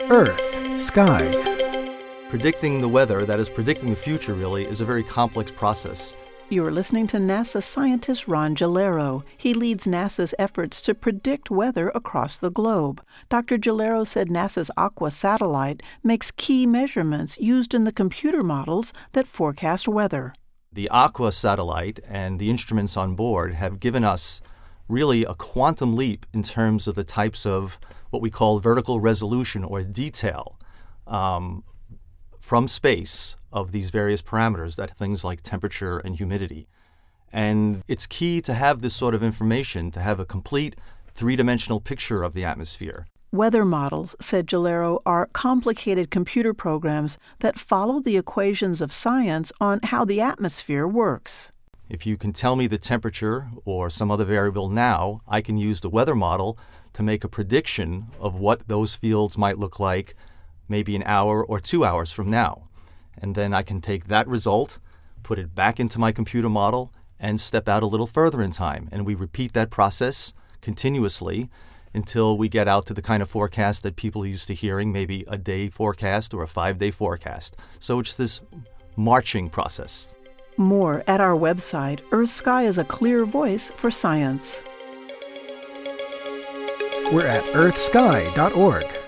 Earth, Sky. Predicting the weather, that is predicting the future really, is a very complex process. You're listening to NASA scientist Ron Gilero. He leads NASA's efforts to predict weather across the globe. Dr. Gilero said NASA's Aqua satellite makes key measurements used in the computer models that forecast weather. The Aqua satellite and the instruments on board have given us really a quantum leap in terms of the types of what we call vertical resolution or detail from space of these various parameters, that things like temperature and humidity. And it's key to have this sort of information to have a complete three-dimensional picture of the atmosphere. Weather models, said Gilero, are complicated computer programs that follow the equations of science on how the atmosphere works. If you can tell me the temperature or some other variable now, I can use the weather model to make a prediction of what those fields might look like maybe an hour or 2 hours from now. And then I can take that result, put it back into my computer model, and step out a little further in time. And we repeat that process continuously until we get out to the kind of forecast that people are used to hearing, maybe a day forecast or a 5-day forecast. So it's this marching process. More at our website, Earth Sky is a clear voice for science. We're at earthsky.org.